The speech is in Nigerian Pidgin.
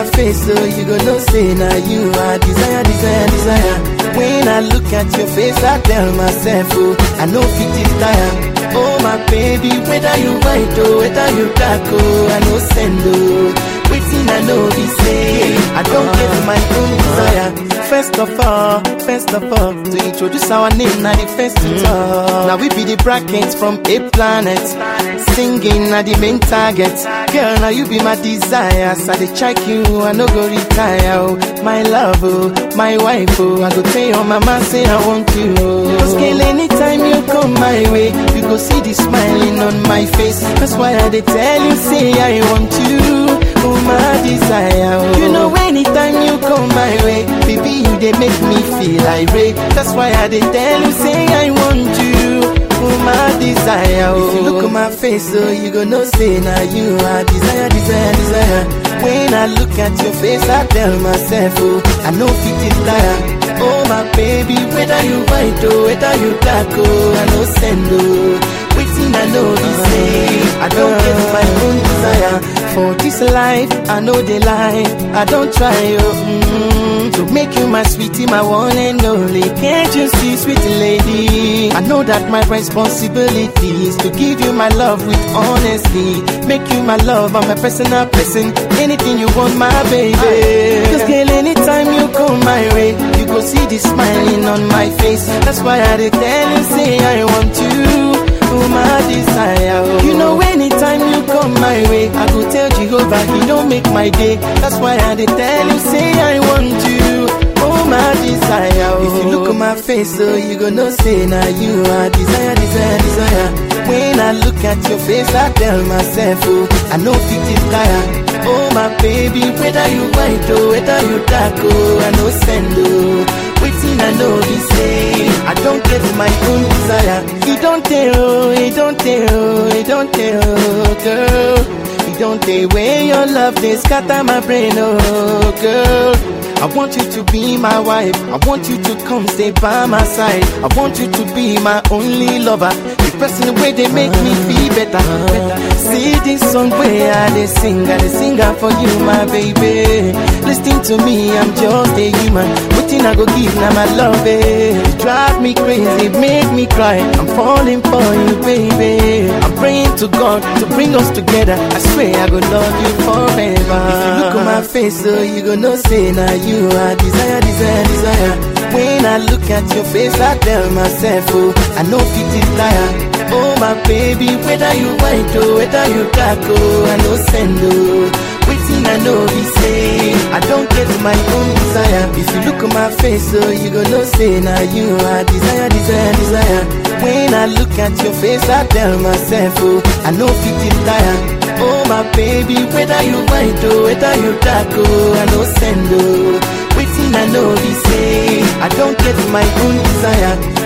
my face, so you go know say now you are desire, desire, desire. When I look at your face, I tell myself, oh, I know fit is tire. Oh my baby, whether you white or whether you dark, oh, I know send, oh. Waiting, I know be say I don't get my own desire. First of all, to introduce our name, now the first to talk. Now we be the brackets from a planet. Singing now the main target. Girl, now you be my desire. So they check you, I no go retire. Oh, my love, oh, my wife, oh, I go tell your mama say I want you. Cause girl, anytime you come my way, you go see the smiling on my face. That's why I they tell you say I want you. Oh my desire, oh. You know anytime you come my way, baby you they make me feel irate. That's why I they tell you say I want you. Oh my desire, oh. If you look at my face, oh, you go know say now you are desire, desire, desire. When I look at your face, I tell myself, oh, I know fit is tire. Oh my baby, whether you white or whether you dark, oh, I know send, oh. Waiting, I know the same. I don't get my own desire. For this life, I know they lie. I don't try, to make you my sweetie, my one and only. Can't you see, sweet lady? I know that my responsibility is to give you my love with honesty. Make you my love, I'm a personal person. Anything you want, my baby. Cause girl, anytime you come my way, you go see the smiling on my face. That's why I dey tell you, say I want you. Oh my desire, oh. You know anytime you come my way, I go tell Jehovah he don't make my day. That's why I dey tell you say I want you. Oh my desire, oh. If you look at my face, oh, you go know say now you are desire, desire, desire. When I look at your face, I tell myself, oh, I know fit is tire. Oh my baby, whether you white or whether you dark, oh, I know send, oh. Waiting, I know be say I don't get my own desire. You don't tell, you don't tell, you don't tell, girl. You don't tell where your love they scatter my brain, oh girl. I want you to be my wife. I want you to come stay by my side. I want you to be my only lover. The person where they make me feel better. See this song where I sing out for you, my baby. Listen to me, I'm just a human. Waiting I go give now my love, you drive me crazy, make me cry. I'm falling for you, baby. I'm praying to God to bring us together. I swear I go love you forever. If you look at my face, so you go know say now you are desire, desire, desire. When I look at your face, I tell myself, oh, I know fit is tire. Oh my baby, whether you white or whether you dark, oh, I know send, oh. Waiting, I know be say I don't get my own desire. If you look at my face, so you go know say now you are desire, desire, desire. When I look at your face, I tell myself, oh, I know fit is tire. Oh my baby, whether you white or whether you dark, oh, I know send, oh. Waiting, I know be say I don't get my own desire.